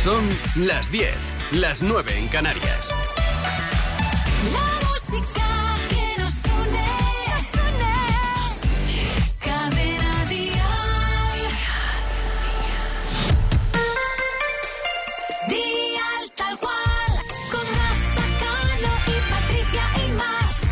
Son las 10, las 9 en Canarias. La música que nos une, nos une. Cadena Dial. Dial tal cual, con Rafa Cano y Patricia y más.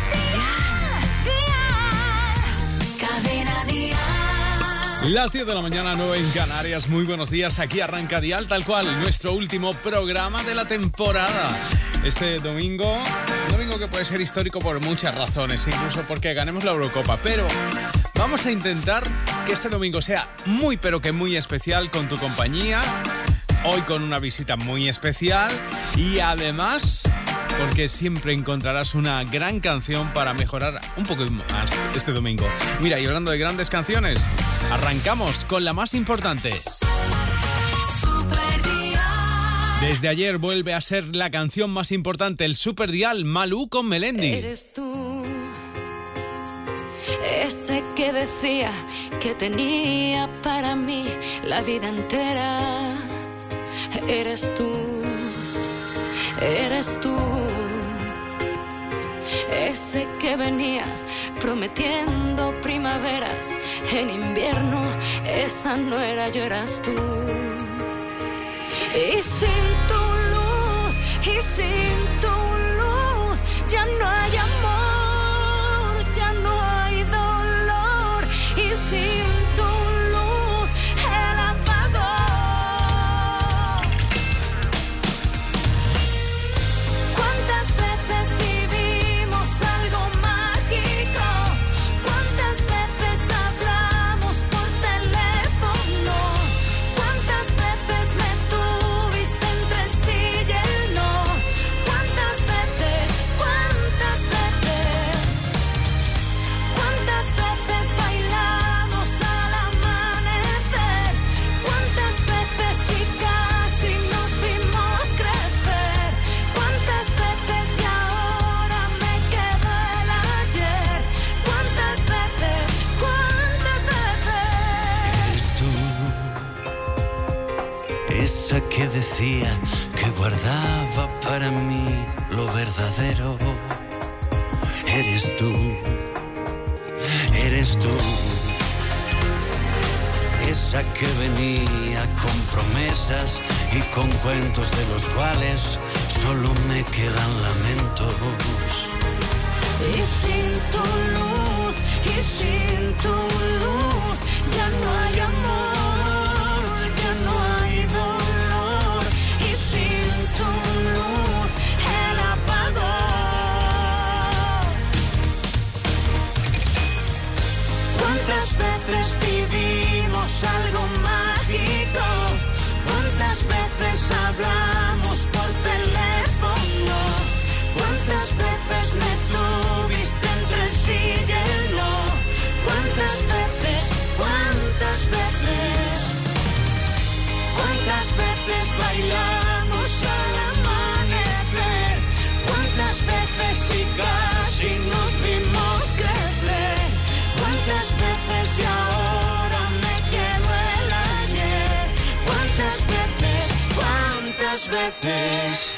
Dial, Cadena Dial. Las 10 de la mañana, 9 en Canarias. Muy buenos días. Aquí arranca Dial tal cual, nuestro último programa de la temporada. Este domingo, un domingo que puede ser histórico por muchas razones, incluso porque ganemos la Eurocopa. Pero vamos a intentar que este domingo sea muy, pero que muy especial con tu compañía. Hoy con una visita muy especial y además porque siempre encontrarás una gran canción para mejorar un poco más este domingo. Mira, y hablando de grandes canciones, arrancamos con la más importante. Desde ayer vuelve a ser la canción más importante, el Super Dial, Malú con Melendi. Eres tú, ese que decía que tenía para mí la vida entera. Eres tú, ese que venía prometiendo primaveras en invierno. Esa no era yo, eras tú. Y sin tu luz, ya no hay amor, ya no hay dolor. Y sin tu luz, el apagón. ¿Cuántas veces vivimos algo mágico? ¿Cuántas veces hablamos por teléfono? ¿Cuántas veces me tuviste entre el sí y el no? ¿Cuántas veces? ¿Cuántas veces bailamos al amanecer? ¿Cuántas veces y casi nos vimos crecer? ¿Cuántas veces y ahora me quedo el ayer? ¿Cuántas veces? Eres tú, esa que decía que guardaba para mí lo verdadero. Eres tú, esa que venía con promesas y con cuentos de los cuales solo me quedan lamentos. Y sin tu luz, ya no hay amor, ya no hay dolor. Y sin tu luz, el apagón. ¿Cuántas veces vivimos algo mágico? ¿Cuántas veces hablamos por teléfono? ¿Cuántas veces me tuviste entre el sí y el no? ¿Cuántas veces? ¿Cuántas veces bailamos al amanecer? ¿Cuántas veces y casi nos vimos crecer? ¿Cuántas veces y ahora me quedo el ayer? ¿Cuántas veces? ¿Cuántas veces?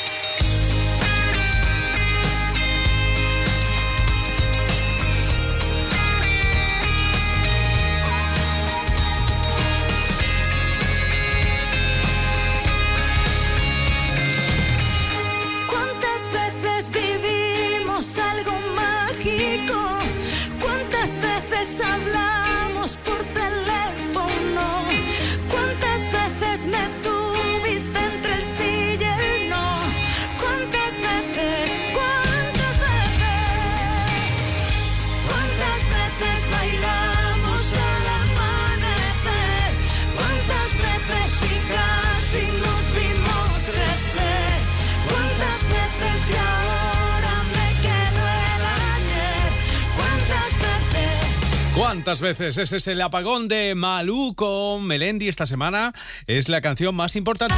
¿Cuántas veces vivimos algo mágico? ¿Cuántas veces hablamos por teléfono? ¿Cuántas veces me tuviste entre el sí y el no? ¿Cuántas veces? ¿Cuántas veces? ¿Cuántas veces bailamos al amanecer? ¿Cuántas veces y casi nos vimos crecer? ¿Cuántas veces y ahora me quedo el ayer? ¿Cuántas veces? ¿Cuántas veces? Ese es el apagón de Malú con Melendi. Esta semana es la canción más importante.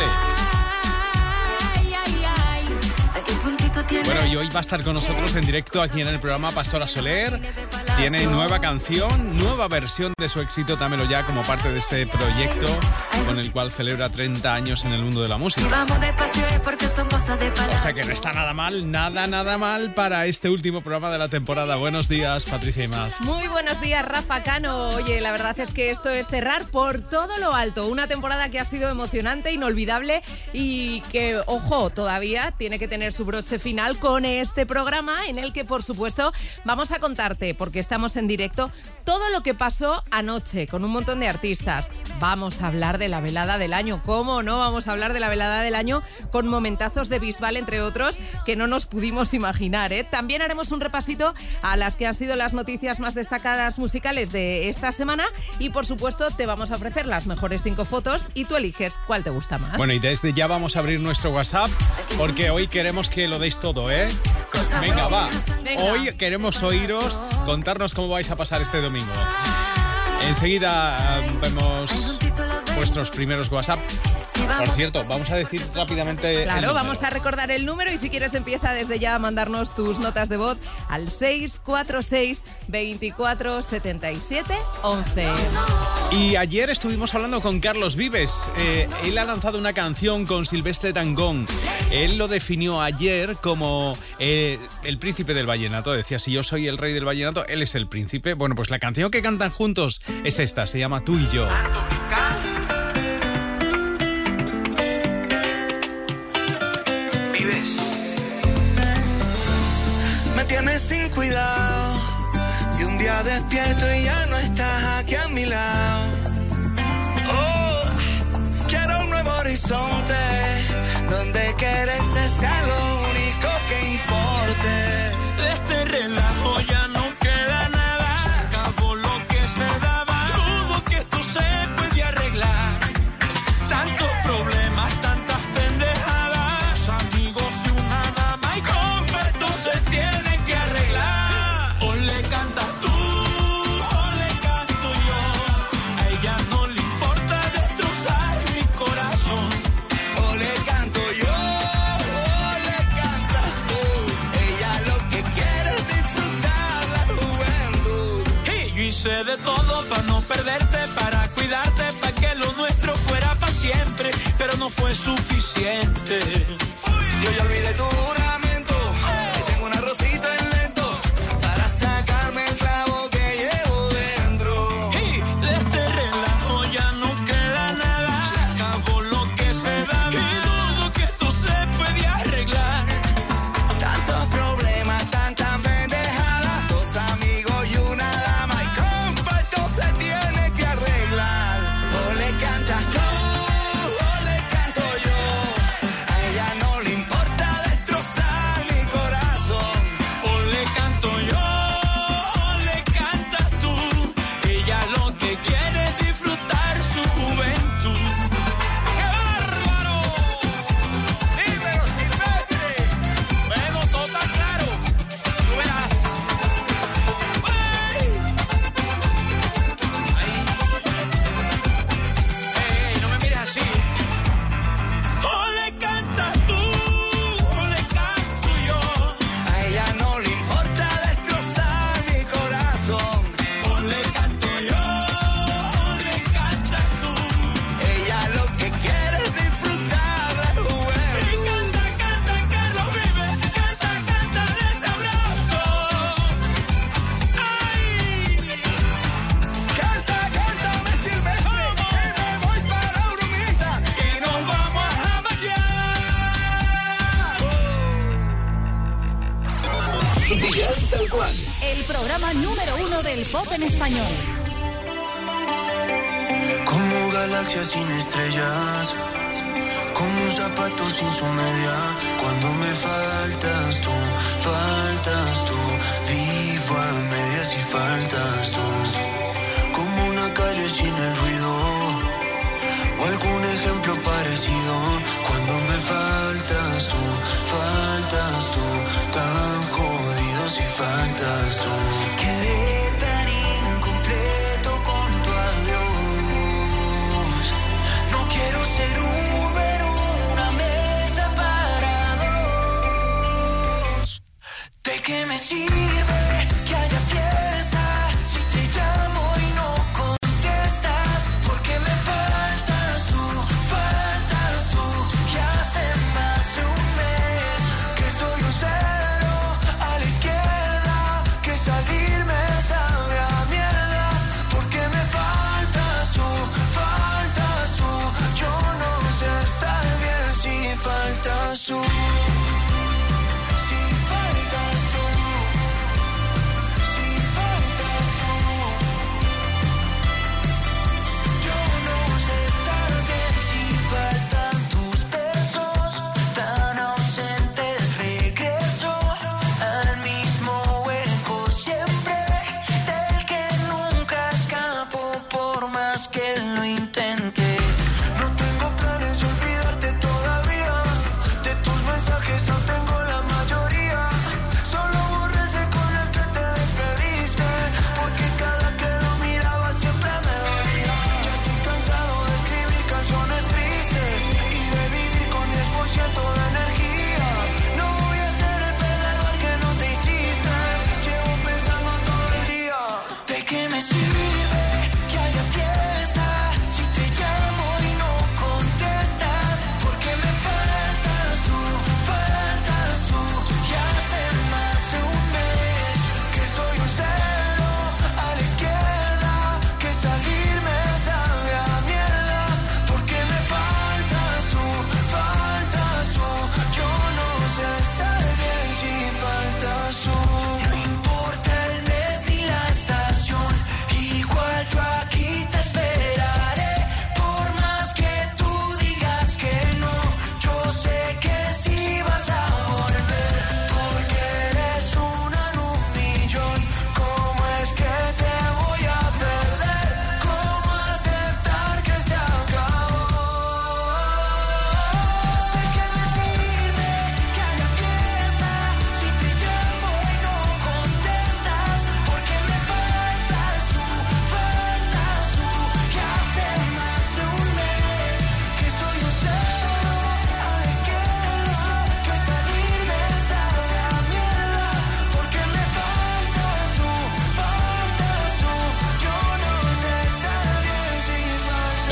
¿A qué puntito tiene? Bueno, y hoy va a estar con nosotros en directo aquí en el programa Pastora Soler. tiene nueva canción, nueva versión de su éxito Dámelo Ya, como parte de ese proyecto con el cual celebra 30 años en el mundo de la música. O sea que no está nada mal, nada mal para este último programa de la temporada. Buenos días, Patricia Imaz. Muy buenos días, Rafa Cano. Oye, la verdad es que esto es cerrar por todo lo alto. Una temporada que ha sido emocionante, inolvidable y que, ojo, todavía tiene que tener su broche final con este programa en el que, por supuesto, vamos a contarte, porque estamos en directo, todo lo que pasó anoche con un montón de artistas. Vamos a hablar de la velada del año. ¿Cómo no vamos a hablar de la velada del año con momentazos de Bisbal, entre otros, que no nos pudimos imaginar, ¿eh? También haremos un repasito a las que han sido las noticias más destacadas musicales de esta semana y, por supuesto, te vamos a ofrecer las mejores 5 fotos y tú eliges cuál te gusta más. Bueno, y desde ya vamos a abrir nuestro WhatsApp porque hoy queremos que lo deis todo, ¿eh? Venga, va. Hoy queremos oíros, contarnos cómo vais a pasar este domingo. Enseguida vemos vuestros primeros WhatsApp. Por cierto, vamos a decir rápidamente. Claro, vamos a recordar el número y si quieres empieza desde ya a mandarnos tus notas de voz al 646 24 77 11. Y ayer estuvimos hablando con Carlos Vives. Él ha lanzado una canción con Silvestre Dangond. Él lo definió ayer como el príncipe del vallenato. Decía, si yo soy el rey del vallenato, él es el príncipe. Bueno, pues la canción que cantan juntos es esta, se llama Tú y Yo. Me tienes sin cuidado. Si un día despierto y ya no estás aquí a mi lado. Oh, quiero un nuevo horizonte donde quererse sea lo único que importe. De este relajo ya no queda nada. Se acabó lo que se daba. Dudo que esto se puede arreglar. Tantos problemas, tantas pendejadas. Amigos y una dama y compa, esto se tiene que arreglar. O le cantas tú, o le canto yo. A ella no le importa destrozar mi corazón. O le canto yo, o le cantas tú. Ella lo que quiere es disfrutar la juventud. Y yo hice de todo para no perderte, para cuidarte, para que lo nuestro fuera para siempre. Pero no fue suficiente. Yo ya olvidé tu juramento. Y tengo una rosita en lento para sacarme el clavo que llevo dentro. Y de este relajo ya no queda nada. Se acabó lo que se daba. Y dudo que esto se puede arreglar. Tantos problemas, tantas pendejadas. 2 amigos y una dama. Y compa, esto se tiene que arreglar. O le cantas tú, o le canto yo. A ella no le importa destrozar mi corazón. O le canto yo, o le cantas tú. Ella lo que quiere es disfrutar su juventud. ¡Qué bárbaro! Dímelo, Silvestre. Bueno, todo está claro. Tú verás. ¡Ay! Ey, no me mires así. O le cantas tú, o le canto yo. A ella no le importa destrozar mi corazón. O le canto yo, o le cantas tú. Ella lo que quiere es disfrutar la juventud. Y canta, Carlos Vives. Canta de ese abrazo. ¡Ay! Cántame, Silvestre, que me voy para Urumita y nos vamos a jamaquear. Dial Tal Cual. El programa número 1 del pop en español. Como galaxia sin estrellas, como un zapato sin su media. Cuando me faltas tú, vivo a medias y faltas tú. Como una calle sin el ruido, o algún ejemplo parecido. Cuando me faltas tú, tan jodido si faltas tú. Quedé tan incompleto con tu adiós. No quiero ser un Uber o una mesa para dos. ¿De qué me sirve que haya fiesta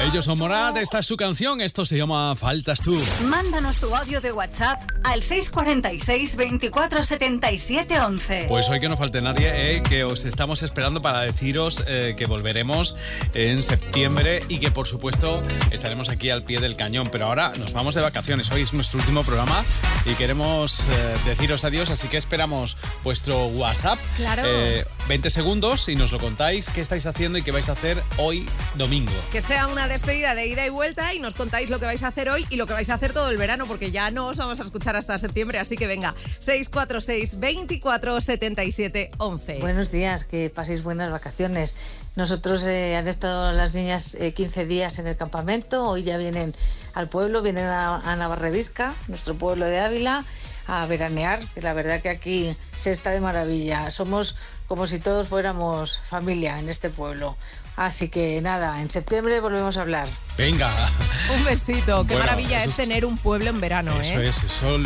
Ellos son Morat, esta es su canción, esto se llama Faltas tú. Mándanos tu audio de WhatsApp al 646 24 77 11. Pues hoy que no falte nadie, que os estamos esperando para deciros que volveremos en septiembre y que por supuesto estaremos aquí al pie del cañón. Pero ahora nos vamos de vacaciones, hoy es nuestro último programa y queremos deciros adiós, así que esperamos vuestro WhatsApp. Claro. 20 segundos y nos lo contáis qué estáis haciendo y qué vais a hacer hoy domingo. Que sea una despedida de ida y vuelta y nos contáis lo que vais a hacer hoy y lo que vais a hacer todo el verano, porque ya no os vamos a escuchar hasta septiembre, así que venga, 646 24 77 11. Buenos días, que paséis buenas vacaciones. Nosotros han estado las niñas 15 días en el campamento, hoy ya vienen al pueblo, vienen a Navarrevisca, nuestro pueblo de Ávila, a veranear, que la verdad que aquí se está de maravilla. Somos como si todos fuéramos familia en este pueblo. Así que nada, en septiembre volvemos a hablar. Venga. Un besito. Qué Bueno, maravilla es tener un pueblo en verano, Eso es,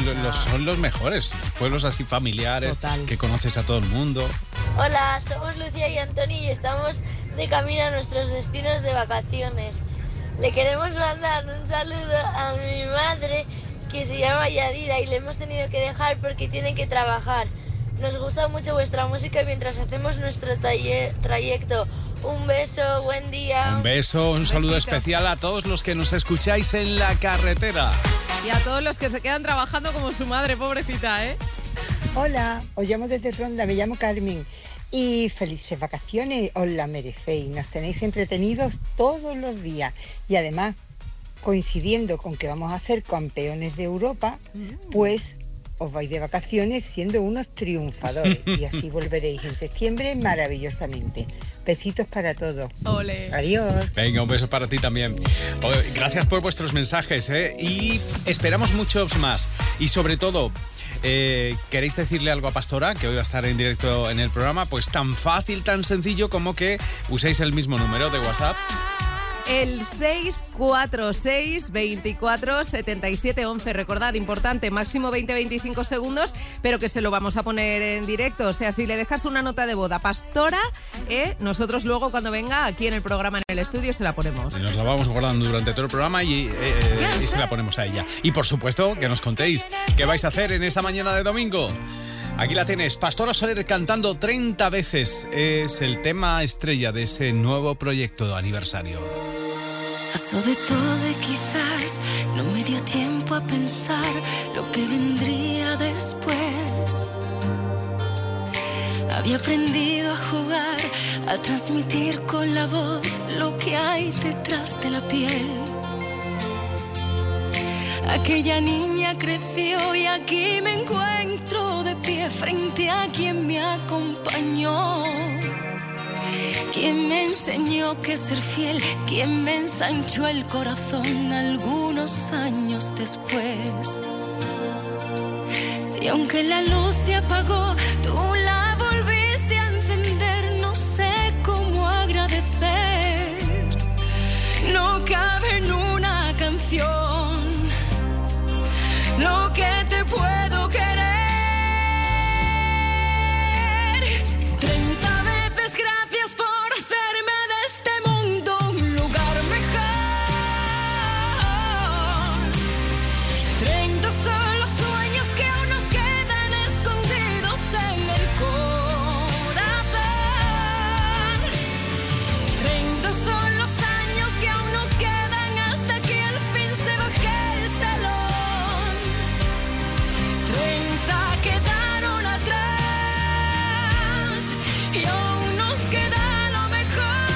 son los mejores. Pueblos así familiares, Total. que conoces a todo el mundo. Hola, somos Lucía y Antoni y estamos de camino a nuestros destinos de vacaciones. Le queremos mandar un saludo a mi madre, que se llama Yadira, y le hemos tenido que dejar porque tiene que trabajar. Nos gusta mucho vuestra música mientras hacemos nuestro trayecto. Un beso, buen día. Un beso, un saludo besito. especial a todos los que nos escucháis en la carretera. Y a todos los que se quedan trabajando como su madre, pobrecita, ¿eh? Hola, os llamo desde Ronda, me llamo Carmen y felices vacaciones, os la merecéis, nos tenéis entretenidos todos los días y además, coincidiendo con que vamos a ser campeones de Europa, pues os vais de vacaciones siendo unos triunfadores y así volveréis en septiembre maravillosamente. Besitos para todos. Ole. Adiós. Venga, un beso para ti también. Gracias por vuestros mensajes, y esperamos muchos más. Y sobre todo, ¿queréis decirle algo a Pastora, que hoy va a estar en directo en el programa? Pues tan fácil, tan sencillo como que uséis el mismo número de WhatsApp. El 646 24 77 11. Recordad, importante, máximo 20-25 segundos, pero que se lo vamos a poner en directo. O sea, si le dejas una nota de voz a Pastora, nosotros luego cuando venga aquí en el programa, en el estudio, se la ponemos. Y nos la vamos guardando durante todo el programa y se la ponemos a ella. Y por supuesto, que nos contéis qué vais a hacer en esta mañana de domingo. Aquí la tienes, Pastora Soler cantando 30 veces. Es el tema estrella de ese nuevo proyecto de aniversario. Pasó de todo y quizás no me dio tiempo a pensar lo que vendría después. Había aprendido a jugar, a transmitir con la voz lo que hay detrás de la piel. Aquella niña creció y aquí me encuentro de pie frente a quien me acompañó. Quien me enseñó que ser fiel, quien me ensanchó el corazón algunos años después. Y aunque la luz se apagó, tú la volviste a encender, no sé cómo agradecer. No cabe en una canción lo que te puedo querer. 30 veces gracias por hacerme de este mundo un lugar mejor. 30 son los sueños que aún nos quedan escondidos en el corazón. 30 son los años que aún nos quedan hasta que al fin se baje el telón. 30 quedaron atrás y aún nos queda lo mejor.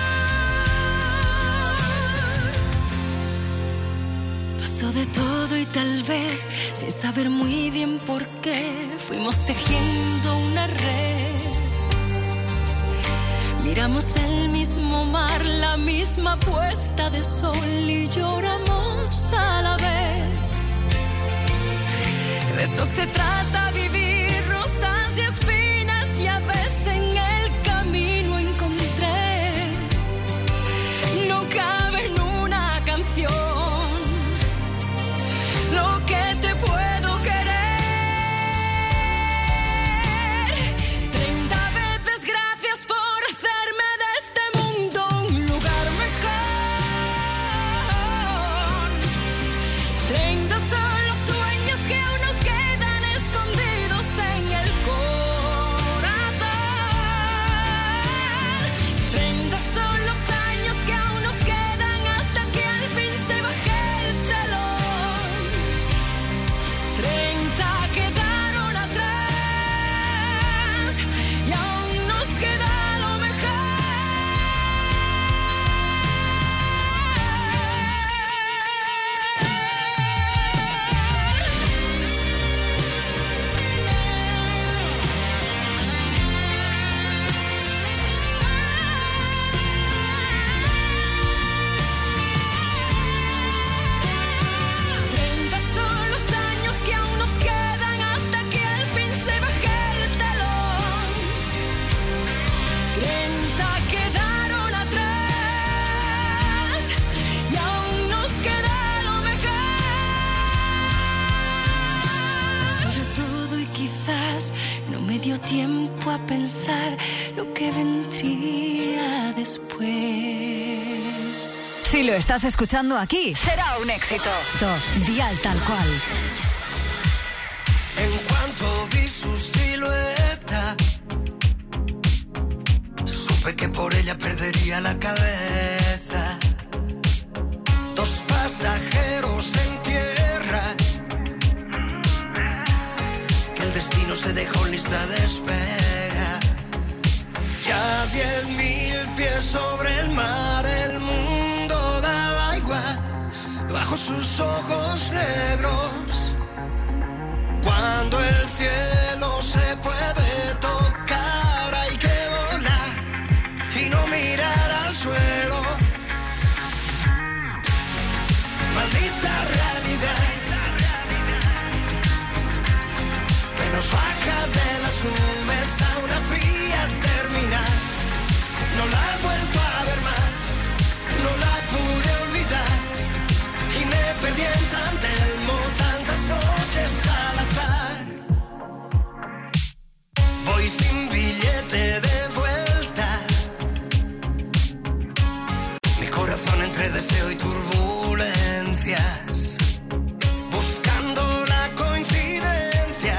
Pasó de todo y tal vez sin saber muy bien por qué fuimos tejiendo una red. Miramos el mismo mar, la misma puesta de sol y lloramos a la vez. De eso se trata vivir, rosas y espinas, y a veces en el camino encontré. No cabe en una canción lo que te puedo querer. 30 veces gracias por hacerme de este mundo un lugar mejor. dio tiempo a pensar lo que vendría después. Si lo estás escuchando aquí, será un éxito. Dial Tal Cual. En cuanto vi su silueta, supe que por ella perdería la cabeza. Dos pasajeros en tierra, que el destino se dejó en lista de espera. Ya 10.000 pies sobre el mar, el mundo daba igual bajo sus ojos negros. Cuando el cielo se puede tocar, hay que volar y no mirar al suelo. Maldita realidad que nos baja de las nubes a una fría terminal. No la he vuelto a ver más, no la pude olvidar y me perdí en San Telmo tantas noches al azar. Voy sin billete de vuelta, mi corazón entre deseo y turbulencias, buscando la coincidencia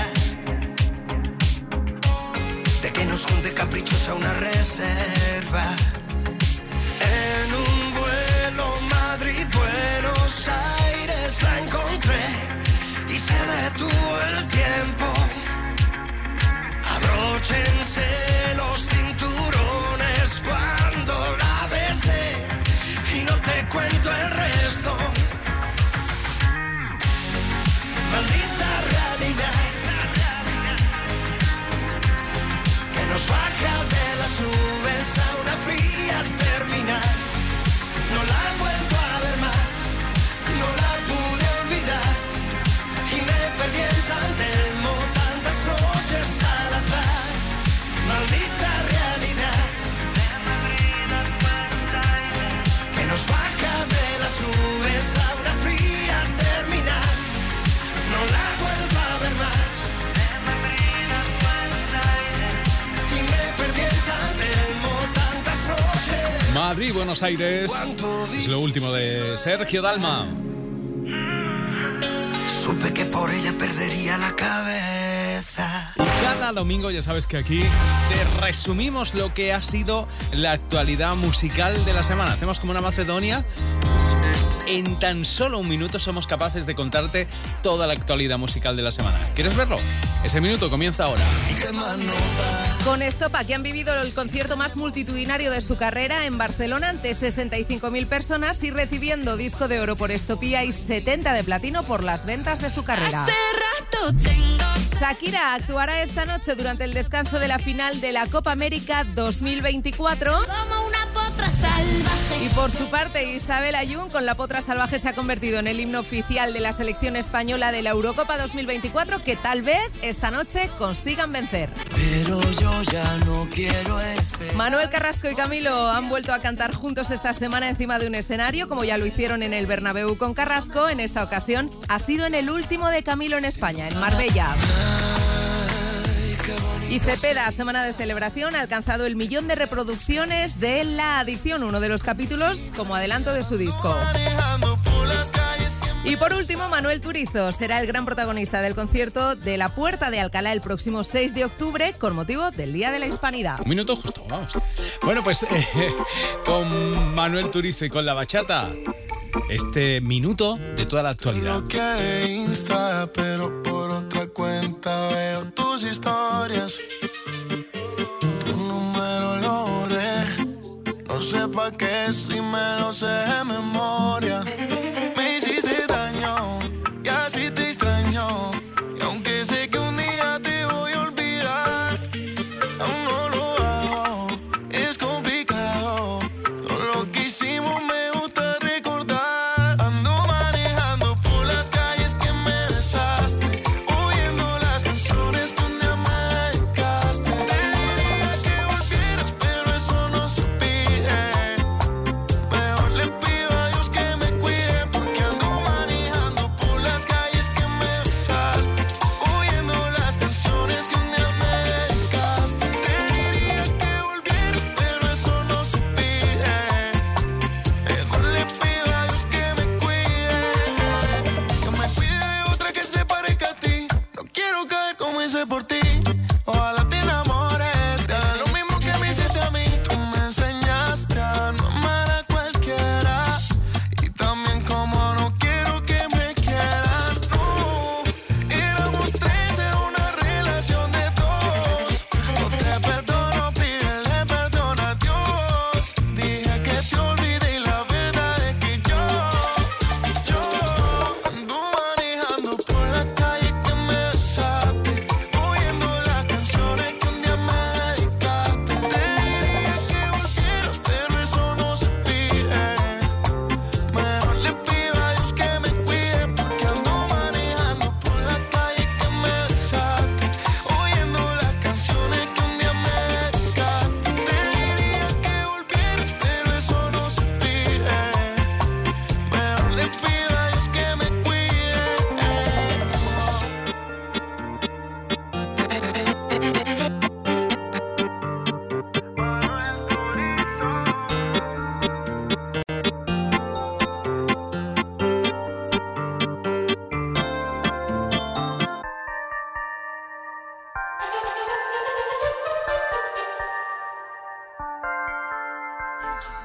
de que nos junte caprichos a una reserva. En un vuelo Madrid-Buenos Aires la encontré y se detuvo el tiempo. Abróchense los cinturones cuando la besé y no te cuento el resto. Maldita realidad que nos baja de las nubes a una fría terminal. No la he vuelto a ver más, no la pude olvidar y me perdí en San Telmo tantas noches al azar. Maldita realidad que nos baja de las nubes a una fría terminal. No la vuelvo a ver más y me perdí en San Telmo tantas noches. Madrid, Buenos Aires, es lo último de Sergio Dalma. Supe que por ella perdería la cabeza. Y cada domingo ya sabes que aquí te resumimos lo que ha sido la actualidad musical de la semana. Hacemos como una Macedonia. En tan solo un minuto somos capaces de contarte toda la actualidad musical de la semana. ¿Quieres verlo? Ese minuto comienza ahora. Con Estopa, que han vivido el concierto más multitudinario de su carrera en Barcelona ante 65.000 personas y recibiendo disco de oro por Estopía y 70 de platino por las ventas de su carrera. Shakira actuará esta noche durante el descanso de la final de la Copa América 2024. Como una potra salvaje. Y por su parte, Isabel Ayun con La Potra Salvaje se ha convertido en el himno oficial de la selección española de la Eurocopa 2024, que tal vez esta noche consigan vencer. Pero yo ya no quiero esperar. Manuel Carrasco y Camilo han vuelto a cantar juntos esta semana encima de un escenario, como ya lo hicieron en el Bernabéu con Carrasco. En esta ocasión ha sido en el último de Camilo en España, en Marbella. Y Cepeda, semana de celebración, ha alcanzado el 1.000.000 de reproducciones de La Adicción, uno de los capítulos como adelanto de su disco. Y por último, Manuel Turizo será el gran protagonista del concierto de La Puerta de Alcalá el próximo 6 de octubre con motivo del Día de la Hispanidad. Un minuto justo, vamos. Bueno, pues con Manuel Turizo y con la bachata, este minuto de toda la actualidad. Lo que de Insta, pero por otra cuenta veo tus historias. Tu número lo borré, no sé pa' qué si me lo sé de memoria. Me hiciste daño y así te extraño, y aunque sé que un día te voy a olvidar, aún no lo hago, es complicado. Todo lo que hicimos me gusta recordar. Ando manejando por las calles que me besaste, oyendo las canciones que un día me dedicaste. Te diría que volvieras, pero eso no se pide. Mejor le pido a Dios que me cuide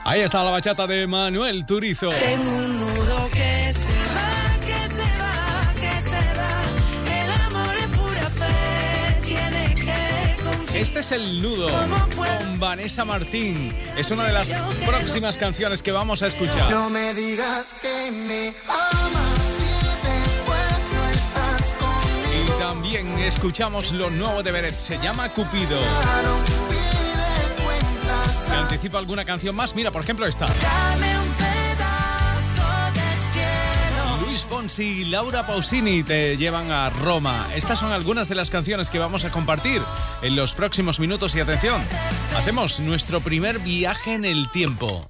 Ahí está la bachata de Manuel Turizo. Tengo un nudo que se va, que se va, que se va. El amor es pura fe, tiene que confiar. Este es el nudo con Vanessa Martín. Es una de las próximas canciones que vamos a escuchar. No me digas que me amas y después no estás conmigo. Y también escuchamos lo nuevo de Beret, se llama Cupido. ¿Te anticipo alguna canción más? Mira, por ejemplo esta. Dame un pedazo de cielo. Luis Fonsi y Laura Pausini te llevan a Roma. Estas son algunas de las canciones que vamos a compartir en los próximos minutos y atención, hacemos nuestro primer viaje en el tiempo.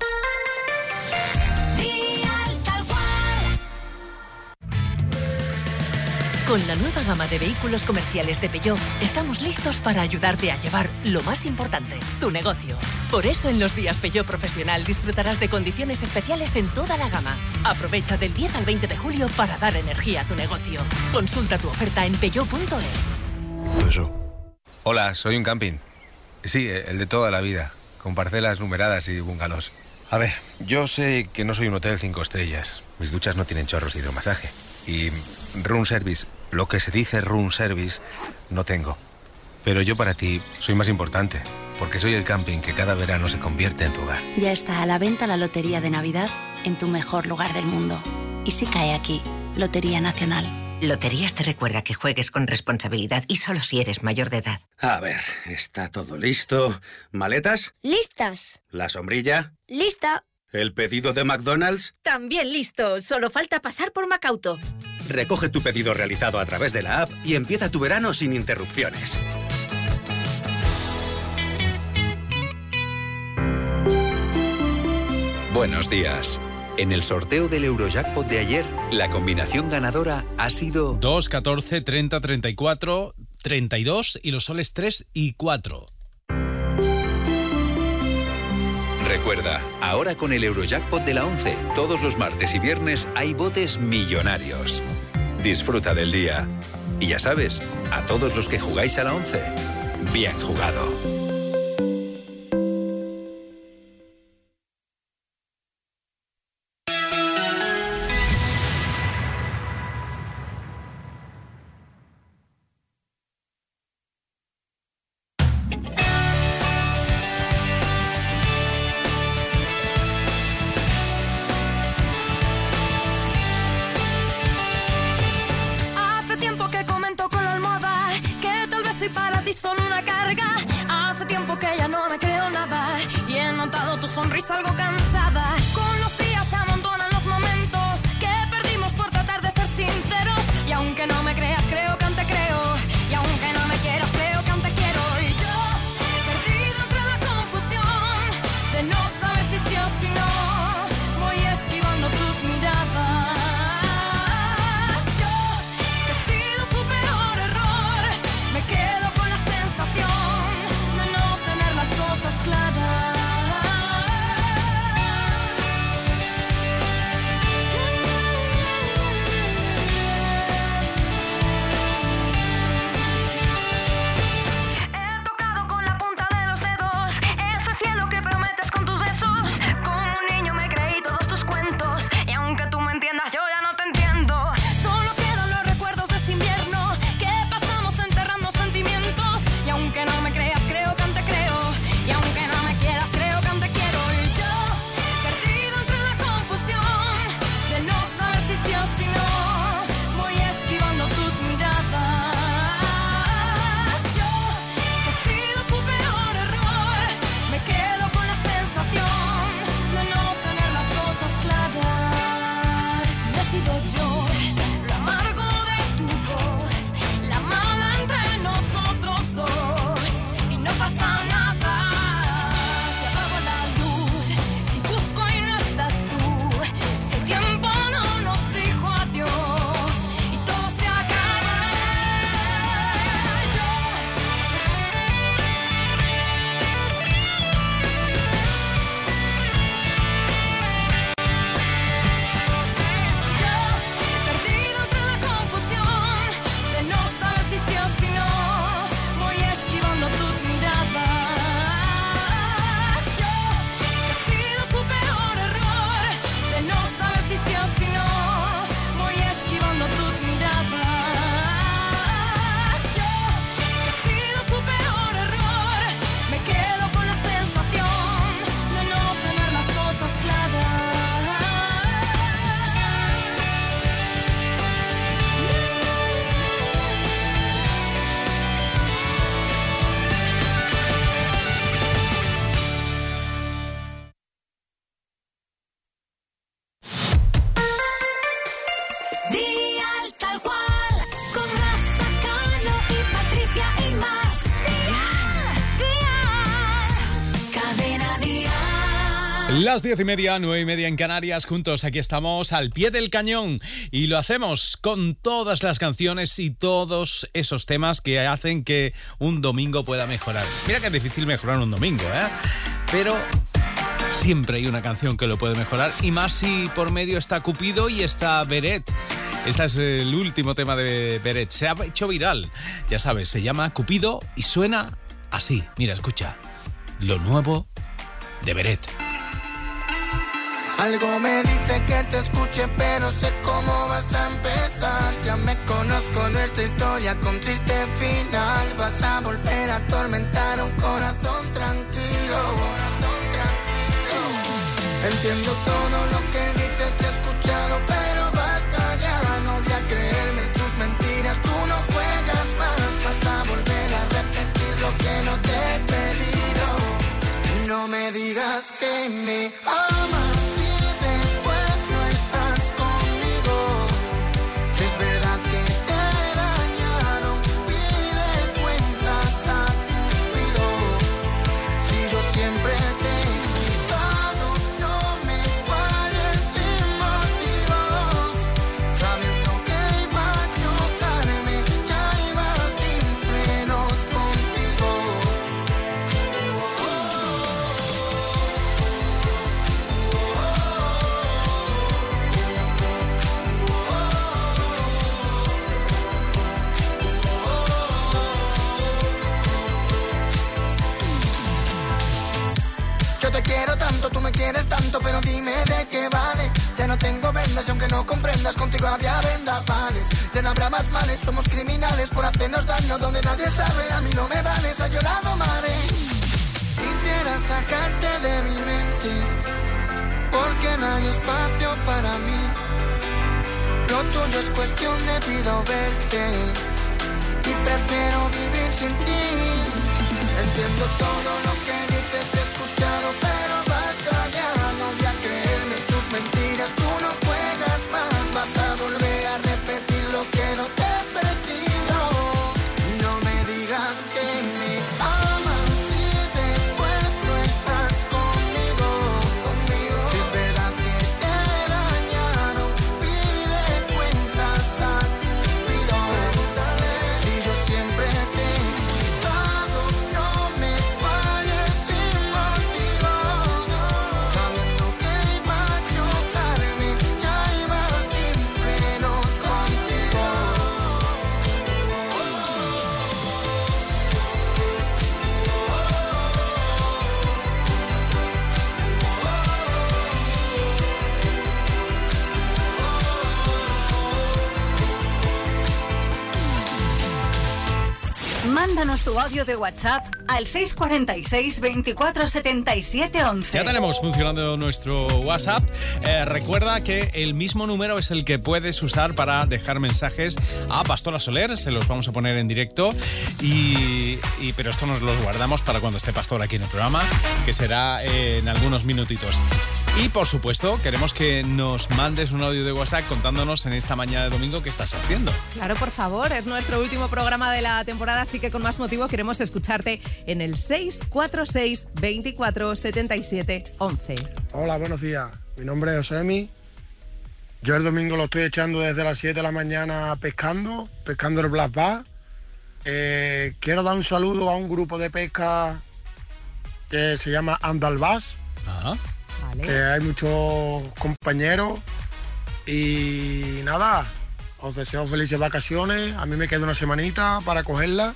Con la nueva gama de vehículos comerciales de Peugeot, estamos listos para ayudarte a llevar lo más importante, tu negocio. Por eso en los días Peugeot Profesional disfrutarás de condiciones especiales en toda la gama. Aprovecha del 10 al 20 de julio para dar energía a tu negocio. Consulta tu oferta en peugeot.es. Hola, soy un camping. Sí, el de toda la vida, con parcelas numeradas y bungalows. A ver, yo sé que no soy un hotel 5 estrellas. Mis duchas no tienen chorros de hidromasaje. Y room service, lo que se dice room service, no tengo. Pero yo para ti soy más importante, porque soy el camping que cada verano se convierte en tu hogar. Ya está a la venta la Lotería de Navidad en tu mejor lugar del mundo. Y si cae aquí, Lotería Nacional. Loterías te recuerda que juegues con responsabilidad y solo si eres mayor de edad. A ver, está todo listo. ¿Maletas? Listas. ¿La sombrilla? Lista. ¿El pedido de McDonald's? También listo, solo falta pasar por Macauto. Recoge tu pedido realizado a través de la app y empieza tu verano sin interrupciones. Buenos días. En el sorteo del Eurojackpot de ayer, la combinación ganadora ha sido 2, 14, 30, 34, 32 y los soles 3 y 4. Recuerda, ahora con el Eurojackpot de la 11, todos los martes y viernes hay botes millonarios. Disfruta del día. Y ya sabes, a todos los que jugáis a la 11, bien jugado. Algo cansada, con los días se amontonan los momentos que perdimos por tratar de ser sinceros. Y aunque no me creas, creo que aún te creo. Y aunque no me quieras, creo que aún te quiero. Y yo, perdido entre la confusión de no saber si sí o si no, voy esquivando tus miradas. Yo, que he sido tu peor error, me quedo con la sensación de no tener las cosas claras. Las 10:30, 9:30 en Canarias, juntos aquí estamos al pie del cañón y lo hacemos con todas las canciones y todos esos temas que hacen que un domingo pueda mejorar. Mira que es difícil mejorar un domingo, pero siempre hay una canción que lo puede mejorar, y más si por medio está Cupido y está Beret. Este es el último tema de Beret, se ha hecho viral, ya sabes, se llama Cupido y suena así. Mira, escucha, lo nuevo de Beret. Algo me dice que te escuche, pero sé cómo vas a empezar. Ya me conozco nuestra historia con triste final. Vas a volver a atormentar un corazón tranquilo. Entiendo todo lo que dices, te he escuchado, pero basta ya. No voy a creerme tus mentiras, tú no juegas más. Vas a volver a repetir lo que no te he pedido. No me digas que me amas. Tú me quieres tanto, pero dime de qué vale. Ya no tengo vendas y aunque no comprendas, contigo había vendavales. Ya no habrá más males, somos criminales por hacernos daño donde nadie sabe. A mí no me vales, ha llorado mare. Quisiera sacarte de mi mente, porque no hay espacio para mí. Lo tuyo es cuestión de pido verte, y prefiero vivir sin ti. Entiendo todo lo que dices, te he escuchado, pero basta ya. No voy a creerme tus mentiras, tú no juegas más. Vas a volver a repetir lo que no te he pedido. No me digas que me amas y después no estás conmigo. Si es verdad que te dañaron, pide cuentas a Cupido. Si yo siempre te he dado, no me falles sin motivos. Sabiendo que iba a chocarme, ya iba sin frenos contigo. Mándanos tu audio de WhatsApp al 646 24 77 11. Ya tenemos funcionando nuestro WhatsApp. Recuerda que el mismo número es el que puedes usar para dejar mensajes a Pastora Soler. Se los vamos a poner en directo. Pero esto nos los guardamos para cuando esté Pastor aquí en el programa, que será en algunos minutitos. Y por supuesto, queremos que nos mandes un audio de WhatsApp contándonos en esta mañana de domingo qué estás haciendo. Claro, por favor, es nuestro último programa de la temporada, así que con más motivo queremos escucharte en el 646 24 77 11. Hola, buenos días. Mi nombre es Josemi. Yo el domingo lo estoy echando desde las 7 de la mañana pescando el Black Bass. Quiero dar un saludo a un grupo de pesca que se llama Andalbás. Ajá. Vale. Que hay muchos compañeros y nada, os deseo felices vacaciones. A mí me queda una semanita para cogerla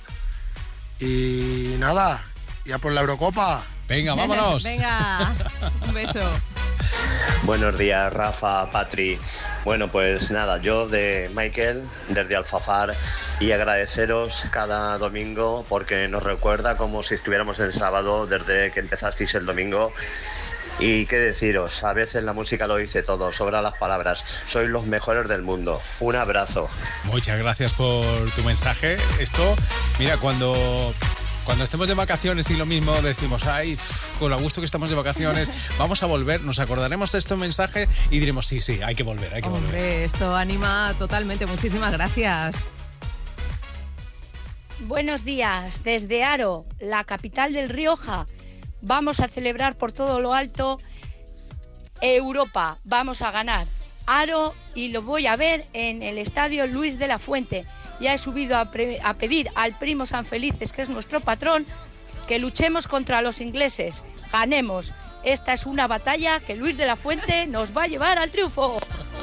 y nada, ya por la Eurocopa. Venga, vámonos. Venga, un beso. Buenos días, Rafa, Patri. Bueno, pues nada, yo de Michael, desde Alfafar, y agradeceros cada domingo porque nos recuerda como si estuviéramos el sábado desde que empezasteis el domingo. Y qué deciros, a veces la música lo dice todo, sobra las palabras. Sois los mejores del mundo. Un abrazo. Muchas gracias por tu mensaje. Esto, mira, cuando estemos de vacaciones y lo mismo decimos, ay, con lo gusto que estamos de vacaciones, vamos a volver, nos acordaremos de este mensaje y diremos, sí, hay que volver, hay que volver. Hombre, esto anima totalmente. Muchísimas gracias. Buenos días, desde Haro, la capital del Rioja. Vamos a celebrar por todo lo alto Europa, vamos a ganar. Aro y lo voy a ver en el estadio Luis de la Fuente. Ya he subido a pedir al primo San Felices, que es nuestro patrón, que luchemos contra los ingleses. Ganemos. Esta es una batalla que Luis de la Fuente nos va a llevar al triunfo.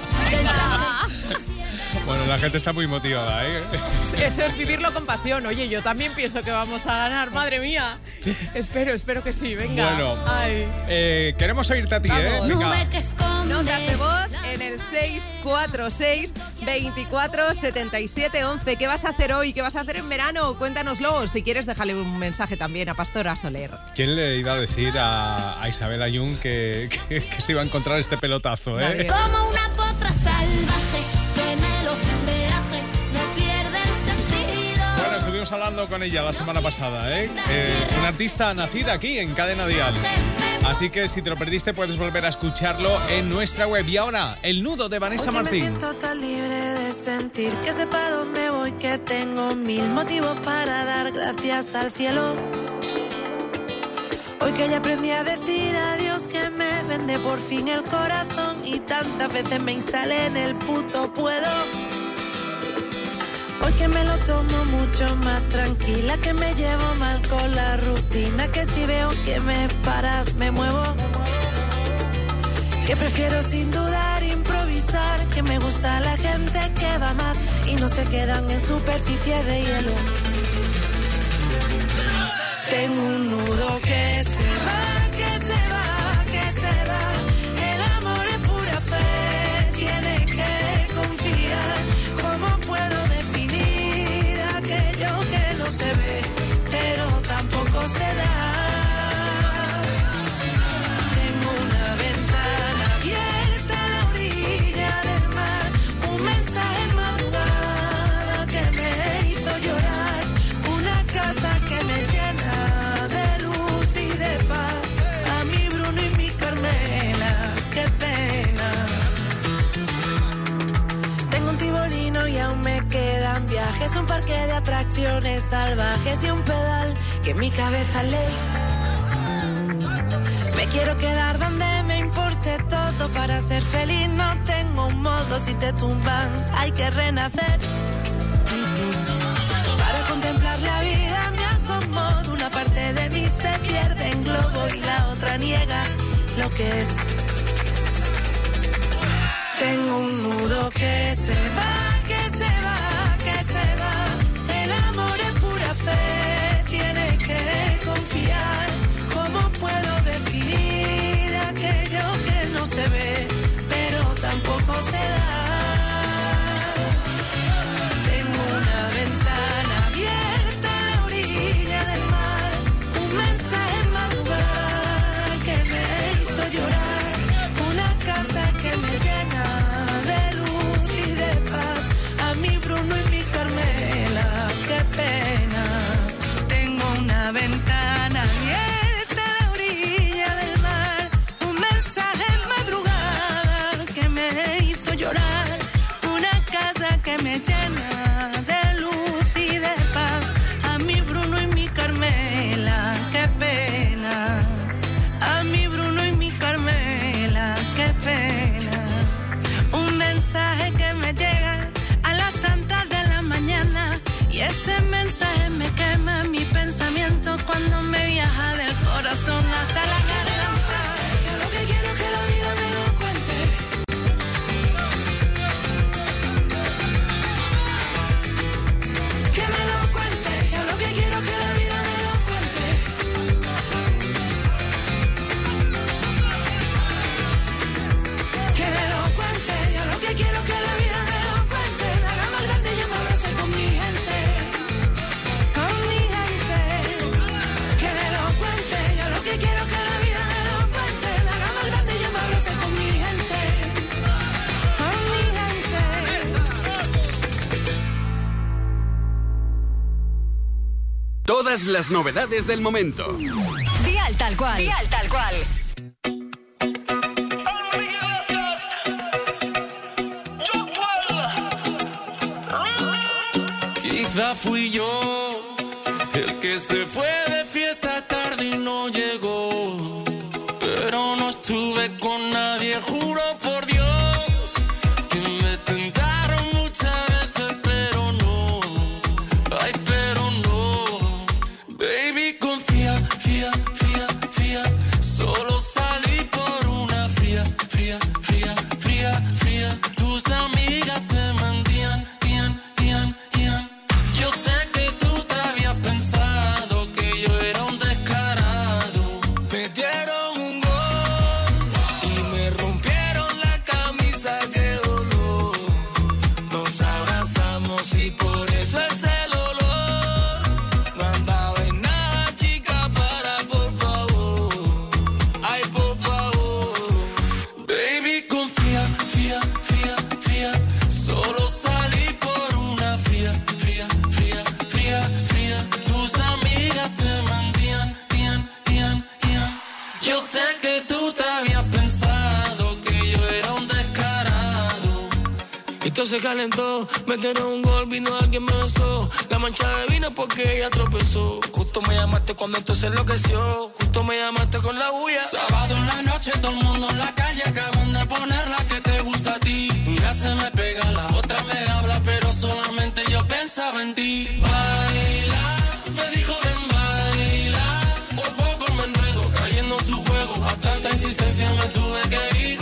Bueno, la gente está muy motivada, ¿eh? Eso es vivirlo con pasión. Oye, yo también pienso que vamos a ganar, madre mía. Espero que sí, venga. Bueno, ay. Queremos oírte a ti, Vamos. ¿eh? Venga. Notas de voz en el 646 24 77 11. ¿Qué vas a hacer hoy? ¿Qué vas a hacer en verano? Cuéntanoslo. Si quieres, déjale un mensaje también a Pastora Soler. ¿Quién le iba a decir a Isabel Ayun que se iba a encontrar este pelotazo, eh? Nadie. Como una potra salvaje que en el oleaje no pierde el sentido. Bueno, estuvimos hablando con ella la semana pasada, ¿eh? Una artista nacida aquí en Cadena Dial. Así que si te lo perdiste puedes volver a escucharlo en nuestra web. Y ahora, El Nudo de Vanessa Porque Martín. me siento tan libre de sentir que sepa dónde voy, que tengo mil motivos para dar gracias al cielo. Hoy que ya aprendí a decir adiós, que me vende por fin el corazón y tantas veces me instalé en el puto puedo. Hoy que me lo tomo mucho más tranquila, que me llevo mal con la rutina, que si veo que me paras me muevo. Que prefiero sin dudar improvisar, que me gusta la gente que va más y no se quedan en superficie de hielo. Tengo un nudo que se va, que se va, que se va. El amor es pura fe, tienes que confiar. ¿Cómo puedo definir aquello que no se ve, pero tampoco se da? Tengo una ventana abierta a la orilla del mar, un mensaje en madrugada que me hizo llorar, una casa que me llena de luz y de paz, a mi Bruno y mi Carmela, qué pena. Tengo un tibolino y aún me quedan viajes, un parque de atracciones salvajes y un pedal que en mi cabeza ley. Me quiero quedar donde me importe todo para ser feliz, no tengo un modo, si te tumban hay que renacer. Para contemplar la vida me acomodo, una parte de mí se pierde en globo y la otra niega lo que es. Tengo un nudo que se va, que se va, que se va. El amor es pura fe, tienes que confiar. ¿Cómo puedo definir aquello que no se ve, pero tampoco se da? Tengo una ventana abierta a la orilla del mar, un mensaje en madrugada que me hizo llorar, una casa que me llena de luz y de paz, a mi Bruno y mi Carmela, qué pena. Tengo una ventana abierta a la orilla del mar, un mensaje en madrugada que me hizo llorar, una casa que me llena de luz y de paz, a mi Bruno y mi Carmela, qué pena. A mi Bruno y mi Carmela, qué pena. Un mensaje que me llega a las tantas de la mañana y ese mensaje me quema mi pensamiento cuando me viaja del corazón hasta la garganta. Yo lo que quiero es que la vida me lo cuente. Que me lo cuente. Yo lo que quiero es que la vida me lo cuente. Que me lo cuente. Yo lo que quiero es que la vida me lo cuente. La haga más grande y yo me abrace con mi gente. Con mi gente. Que me lo cuente. Yo lo que quiero es que la vida me lo cuente. La haga más grande y yo me abrace con mi gente. Con mi gente. Todas las novedades del momento. Dial tal cual. Dial tal cual. Quizá fui yo el que se fue de fiesta tarde y no llegó, pero no estuve con nadie por Dios, que me tentaron muchas veces, pero no. Ay, pero no. Baby, confía, fía, fía, fía. Solo salí por una fría, fría, fría, fría, fría. Tus amigas te mentían, ian. Yo sé que tú te habías pensado que yo era un descarado. Me dieron un gol y me rompieron la camisa, qué dolor. Nos abrazamos y por eso es el olor. No andaba en nada, chica, para, por favor. Ay, por favor. Baby, confía, fía, fía, fía. Solo salí por una fría, fría, fría, fría, fría. Tus amigas te mentían, ian. Yo sé que tú te habías pensado que yo era un descarado. Y todo se calentó, metieron un gol, vino alguien me besó. La mancha de vino porque ella tropezó. Justo me llamaste cuando esto se enloqueció. Justo me llamaste con la bulla. Sábado en la noche, todo el mundo en la calle. Acaban de poner la que te gusta a ti. Una se me pega, la otra me habla, pero solamente yo pensaba en ti. Baila, me dijo ven baila. Por poco me enredo, cayendo en su juego. A tanta insistencia me tuve que ir.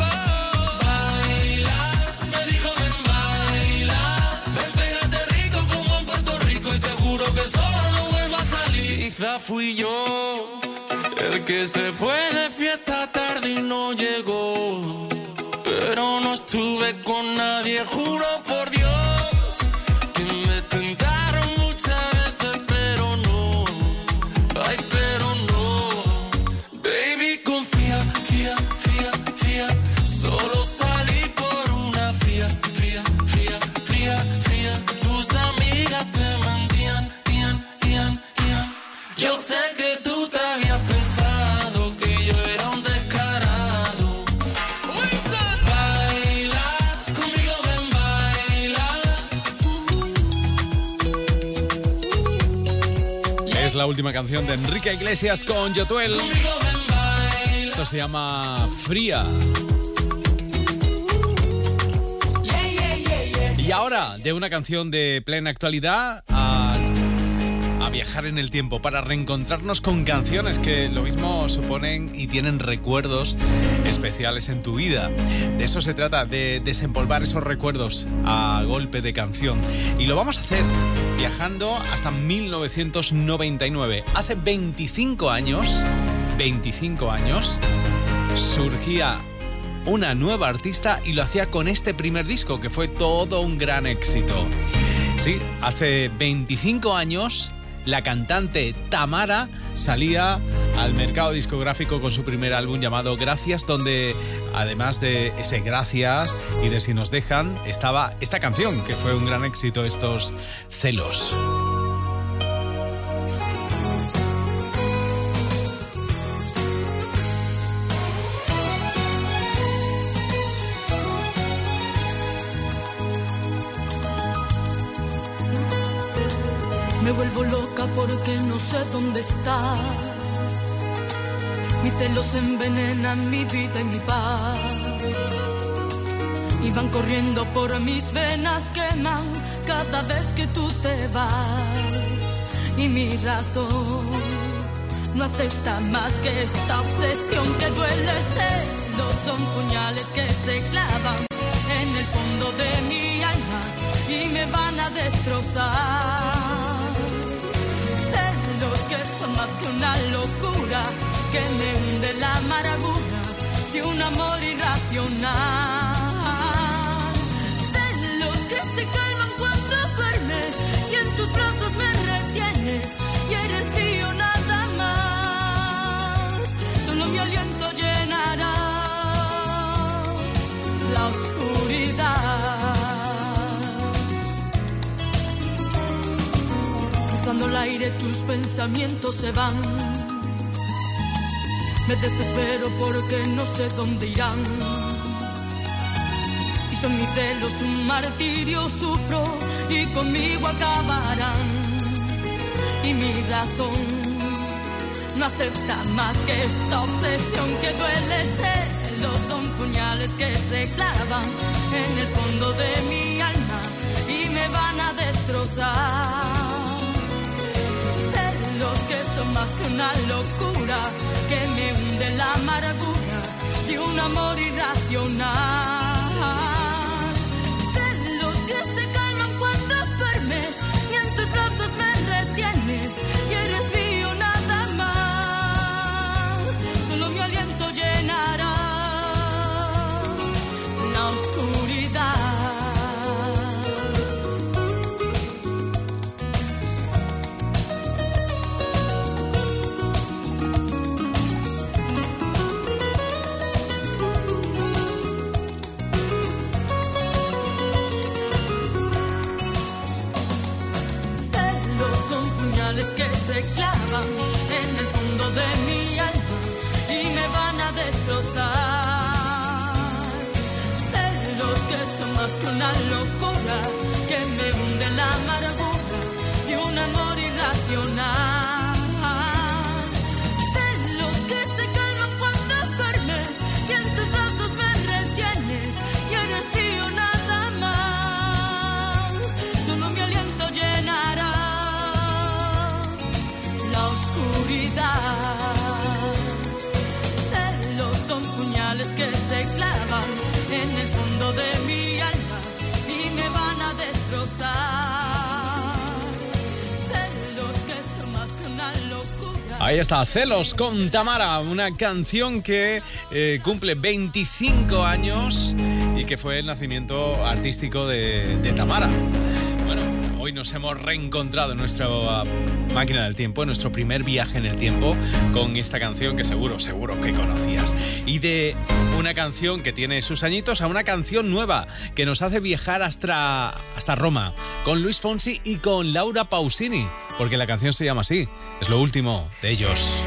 Baila, me dijo ven baila. Ven, pégate rico como en Puerto Rico. Y te juro que solo no vuelvo a salir. Quizá fui yo el que se fue de fiesta tarde y no llegó. Pero no estuve con nadie, juro por Dios, que me tentaron muchas veces, pero no. Ay, pero no. Baby, confía, fía, fía, fía. Solo salí por una fría, fría, fría, fría, fría. Tus amigas te mentían, ian. Yo sé que tú te habías pensado que yo era un descarado. Baila, conmigo ven baila. Es la última canción de Enrique Iglesias con Yotuel. Esto se llama Fría. Y ahora, de una canción de plena actualidad a viajar en el tiempo para reencontrarnos con canciones que lo mismo suponen y tienen recuerdos especiales en tu vida. De eso se trata, de desempolvar esos recuerdos a golpe de canción. Y lo vamos a hacer viajando hasta 1999. Hace 25 años, surgía una nueva artista y lo hacía con este primer disco, que fue todo un gran éxito. Sí, hace 25 años la cantante Tamara salía al mercado discográfico con su primer álbum llamado Gracias, donde además de ese Gracias y de Si nos dejan, estaba esta canción que fue un gran éxito, estos Celos. Me vuelvo loca porque no sé dónde estás. Mis celos envenenan mi vida y mi paz. Y van corriendo por mis venas, queman cada vez que tú te vas. Y mi razón no acepta más que esta obsesión que duele. Celos son puñales que se clavan en el fondo de mi alma y me van a destrozar. Que son más que una locura que me hunde la amargura de un amor irracional. Celos que se calman cuando duermes y en tus brazos me retienes y eres mío nada más. Solo mi aliento llenará la oscuridad. Cruzando el aire tus pensamientos se van. Me desespero porque no sé dónde irán. Y son mis celos un martirio, sufro y conmigo acabarán. Y mi razón no acepta más que esta obsesión que duele. Celos son puñales que se clavan en el fondo de mi alma y me van a destrozar. Celos que son más que una locura, que me hunde la amargura de un amor irracional. Celos que se calman cuando duermes y en tus brazos me retienes y eres mío nada más. Solo mi aliento llenará la oscuridad. Que se clavan en el fondo de mi alma y me van a destrozar. Celos que son más que una locura, que me hunde la amargura de un amor irracional. Celos que se calman cuando duermes y en tus brazos me retienes y eres mío nada más. Solo mi aliento llenará la oscuridad. Celos son puñales que se clavan en el fondo de mi alma y me van a destrozar. Celos que son más que una locura. Ahí está, Celos con Tamara, una canción que cumple 25 años y que fue el nacimiento artístico de Tamara. Bueno, hoy nos hemos reencontrado en nuestra máquina del tiempo, en nuestro primer viaje en el tiempo, con esta canción que seguro que conocías. Y de una canción que tiene sus añitos a una canción nueva que nos hace viajar hasta Roma, con Luis Fonsi y con Laura Pausini, porque la canción se llama así, es lo último de ellos.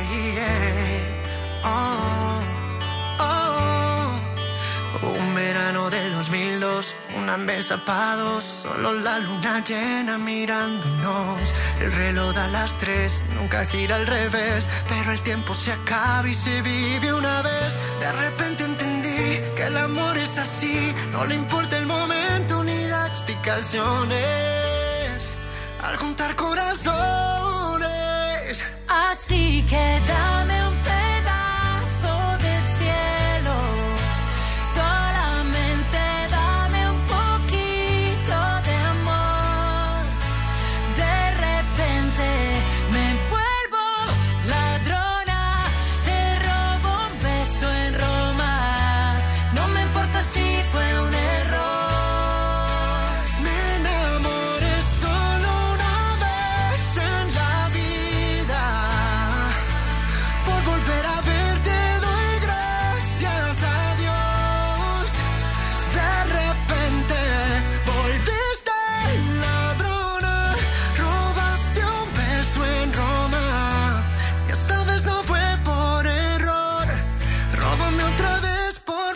Un verano del 2002, una mesa para dos, solo la luna llena mirándonos. El reloj da las 3, nunca gira al revés, pero el tiempo se acaba y se vive una vez. De repente entendí que el amor es así, no le importa el momento ni da explicaciones. Al juntar corazones, Así que dame un pedazo del cielo, solamente dame un poquito de amor. De repente me vuelvo ladrona, te robo un beso en Roma. No me importa si fue un error. me enamoré solo una vez en la vida. Por volver a verte doy gracias a Dios. De repente volviste ladrona, robaste un beso en Roma. Y esta vez no fue por error. Róbame otra vez, por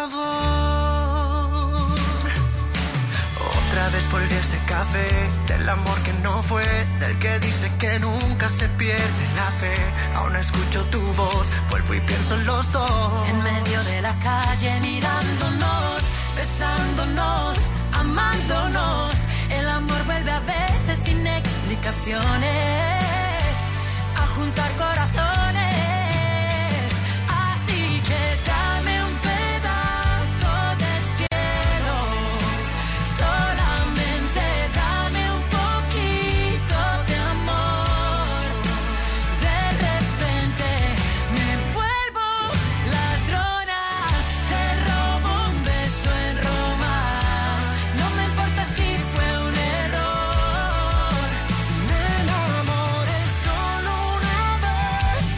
favor. Otra vez volví a ese café, del amor que no fue, del que dice que nunca se pierde la fe. Aún escucho tu voz, vuelvo y pienso en los dos. En medio de la calle mirándonos, besándonos, amándonos. El amor vuelve a veces sin explicaciones a juntar corazones. Así que dame un pedazo del cielo, solamente dame un poquito de amor. De repente me vuelvo ladrona, te robo un beso en Roma. No me importa si fue un error. Me enamoré solo una vez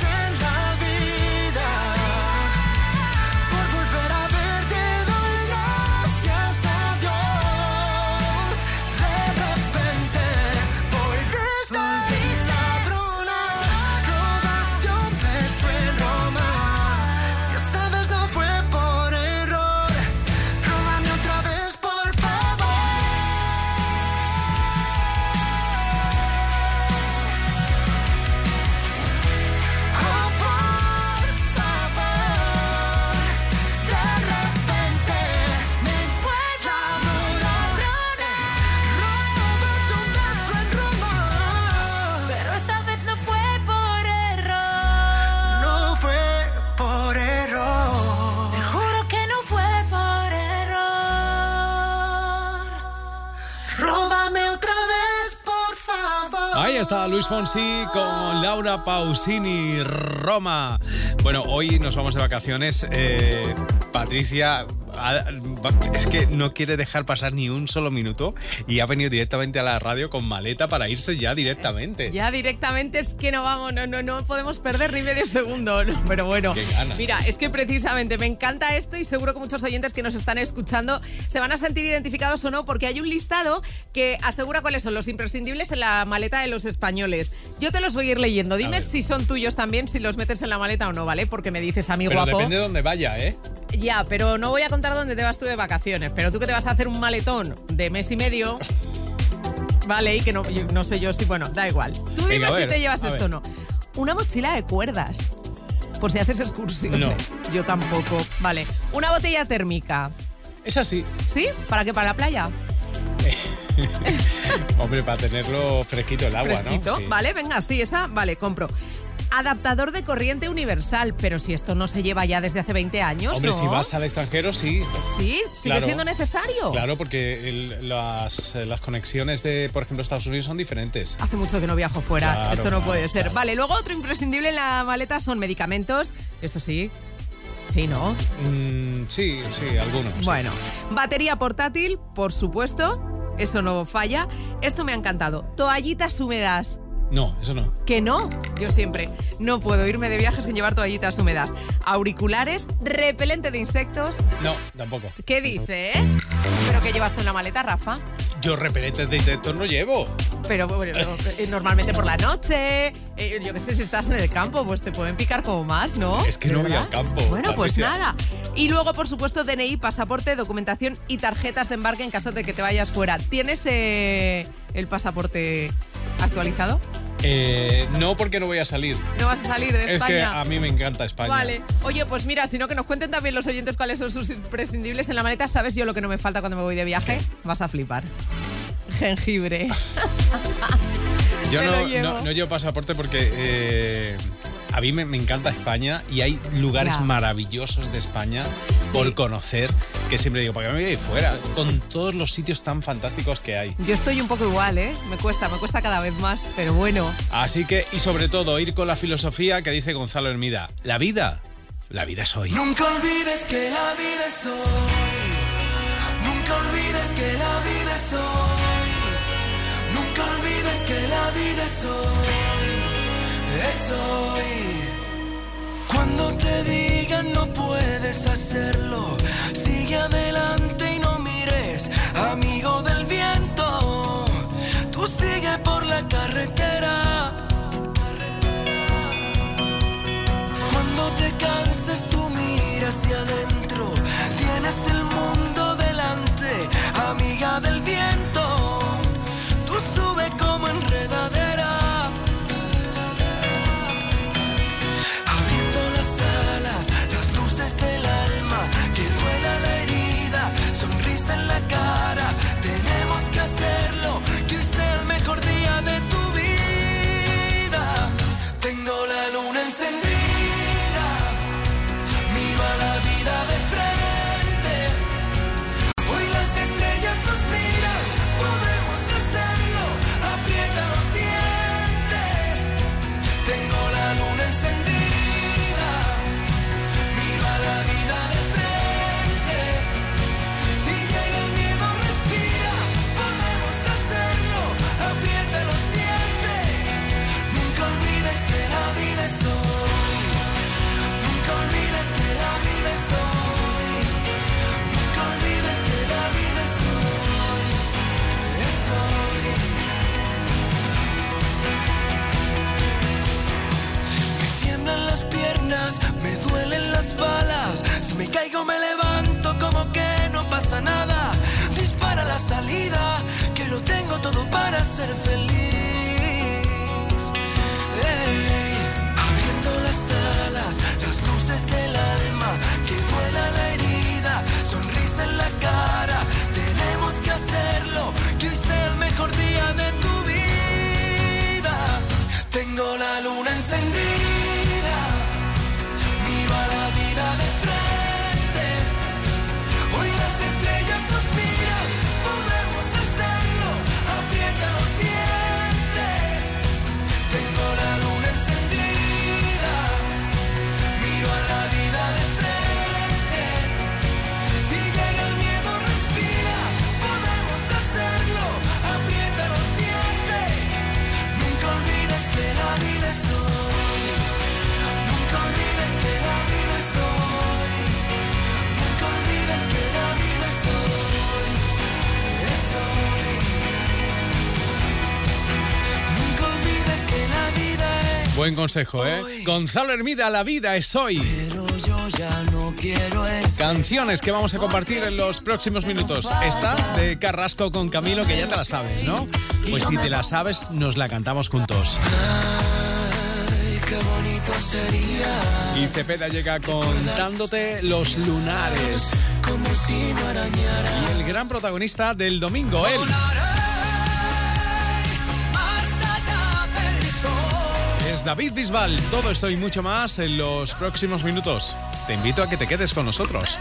está Luis Fonsi con Laura Pausini, Roma. Bueno, hoy nos vamos de vacaciones. Patricia es que no quiere dejar pasar ni un solo minuto y ha venido directamente a la radio con maleta para irse ya directamente. Ya directamente es que no vamos, no podemos perder ni medio segundo. No, pero bueno, qué ganas. Mira, es que precisamente me encanta esto y seguro que muchos oyentes que nos están escuchando se van a sentir identificados o no, porque hay un listado que asegura cuáles son los imprescindibles en la maleta de los españoles. Yo te los voy a ir leyendo. Dime si son tuyos también, si los metes en la maleta o no, ¿vale? Porque me dices a mí, pero guapo. Depende de dónde vaya, ¿eh? Ya, pero no voy a contar dónde te vas tú de vacaciones. Pero tú que te vas a hacer un maletón de mes y medio, vale, y que no sé yo si, bueno, da igual. Tú dime si te llevas esto o no. Una mochila de cuerdas, por si haces excursiones. No. Yo tampoco. Vale. Una botella térmica. Esa sí. ¿Sí? ¿Para qué? ¿Para la playa? Hombre, para tenerlo fresquito el agua, ¿fresquito? ¿no? Sí. Vale, venga, sí, esa, vale, compro. Adaptador de corriente universal, pero si esto no se lleva ya desde hace 20 años, Hombre, ¿no? si vas al extranjero, sí. ¿Sí? ¿Sigue Claro. siendo necesario? Claro, porque las conexiones de, por ejemplo, Estados Unidos son diferentes. Hace mucho que no viajo fuera, Claro, esto no puede ser. claro. Vale, luego otro imprescindible en la maleta son medicamentos, esto sí. Sí, ¿no? Sí, algunos. Sí. Bueno, batería portátil, por supuesto, eso no falla. Esto me ha encantado. Toallitas húmedas. No, eso no. Que no, yo siempre no puedo irme de viaje sin llevar toallitas húmedas. Auriculares, repelente de insectos. No, tampoco. ¿Qué dices? ¿Pero qué llevas tú en la maleta, Rafa? Yo repelentes de insectos no llevo. Pero bueno, normalmente por la noche, yo qué sé, si estás en el campo, pues te pueden picar como más, ¿no? Es que no voy al campo. Bueno, pues Patricia. nada. Y luego, por supuesto, DNI, pasaporte, documentación y tarjetas de embarque en caso de que te vayas fuera. ¿Tienes el pasaporte actualizado? No, porque no voy a salir. ¿No vas a salir de España? Es que a mí me encanta España. Vale. Oye, pues mira, sino que nos cuenten también los oyentes cuáles son sus imprescindibles en la maleta. ¿Sabes yo lo que no me falta cuando me voy de viaje? Vas a flipar. Jengibre. Yo Me lo llevo. no llevo pasaporte porque a mí me encanta España y hay lugares Ya. maravillosos de España por conocer, que siempre digo, ¿para qué me voy a ir fuera? Con todos los sitios tan fantásticos que hay. Yo estoy un poco igual, ¿eh? Me cuesta cada vez más, pero bueno. Así que, y sobre todo, ir con la filosofía que dice Gonzalo Hermida. La vida es hoy. Nunca olvides que la vida es hoy. Nunca olvides que la vida es hoy. Nunca olvides que la vida es hoy. Es hoy. Cuando te digan no puedes hacerlo, sigue adelante y no mires, amigo del viento. Tú sigue por la carretera. Cuando te canses tú mira hacia adentro, tienes el mundo delante, amiga del viento. Tú sube como enredadera, abriendo las alas, las luces del alma, que duela la herida, sonrisa en la cara. Tenemos que hacerlo, que hoy sea el mejor día de tu vida. Tengo la luna encendida, miro a la vida de frente. Hoy las estrellas nos miran, podemos hacerlo, aprieta los dientes. Tengo la luna encendida, miro a la vida de frente. Si llega el miedo respira, podemos hacerlo, aprieta los dientes. Nunca olvides que la vida es hoy. Nunca olvides que la vida es hoy. Nunca olvides que la vida es hoy. Es hoy. Me tiemblan las piernas, me duelen las balas. Si me caigo me levanto como que no pasa nada. Dispara la salida, que lo tengo todo para ser feliz. Ey, abriendo las alas, las luces del alma, que duela la herida, sonrisa en la cara. Tenemos que hacerlo, que hoy sea el mejor día de tu vida. Tengo la luna encendida, miro a la vida de frente. Hoy las estrellas nos miran, podemos hacerlo, aprieta los dientes. Buen consejo, ¿eh? Gonzalo Hermida, la vida es hoy. Pero yo ya no quiero Canciones que vamos a compartir en los próximos minutos. Esta de Carrasco con Camilo, que ya te la sabes, ¿no? Pues si te la sabes, nos la cantamos juntos. Ay, qué bonito sería. Y Cepeda llega contándote Los Lunares. Como si no arañara. Y el gran protagonista del domingo, él. Es David Bisbal. Todo esto y mucho más en los próximos minutos. Te invito a que te quedes con nosotros.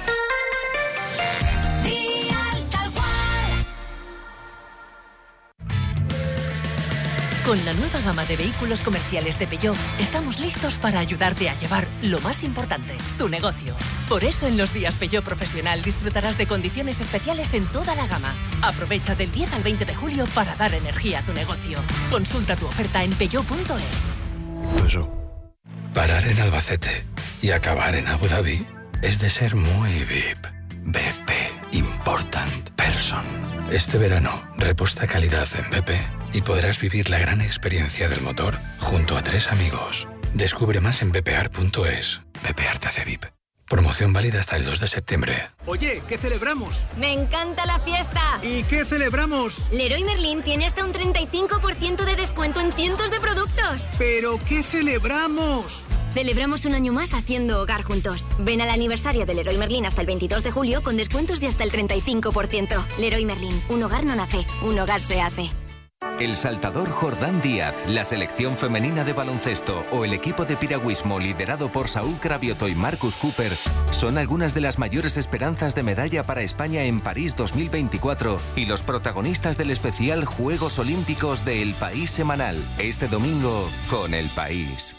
Con la nueva gama de vehículos comerciales de Peugeot, estamos listos para ayudarte a llevar lo más importante, tu negocio. Por eso en los días Peugeot Profesional disfrutarás de condiciones especiales en toda la gama. Aprovecha del 10 al 20 de julio para dar energía a tu negocio. Consulta tu oferta en peugeot.es. Parar en Albacete y acabar en Abu Dhabi es de ser muy VIP. BP Important Person. Este verano, reposta calidad en BP y podrás vivir la gran experiencia del motor junto a 3 amigos. Descubre más en bpar.es. BPAR te hace VIP. Promoción válida hasta el 2 de septiembre. Oye, ¿qué celebramos? ¡Me encanta la fiesta! ¿Y qué celebramos? Leroy Merlin tiene hasta un 35% de descuento en cientos de productos. ¿Pero qué celebramos? Celebramos un año más haciendo hogar juntos. Ven al aniversario de Leroy Merlin hasta el 22 de julio con descuentos de hasta el 35%. Leroy Merlin, un hogar no nace, un hogar se hace. El saltador Jordán Díaz, la selección femenina de baloncesto o el equipo de piragüismo liderado por Saúl Cravioto y Marcus Cooper son algunas de las mayores esperanzas de medalla para España en París 2024 y los protagonistas del especial Juegos Olímpicos de El País Semanal, este domingo con El País.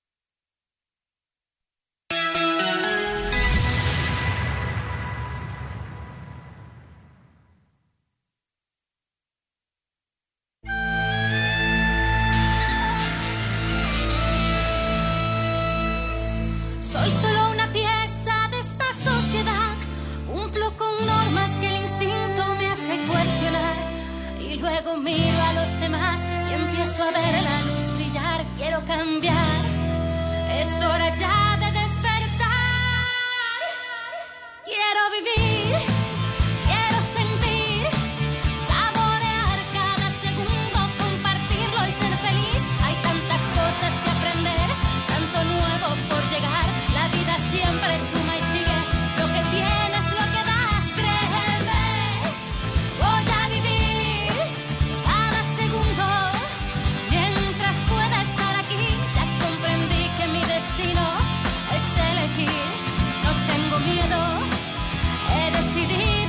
Soy solo una pieza de esta sociedad. Cumplo con normas que el instinto me hace cuestionar. Y luego miro a los demás y empiezo a ver la luz brillar. Quiero cambiar. Es hora ya de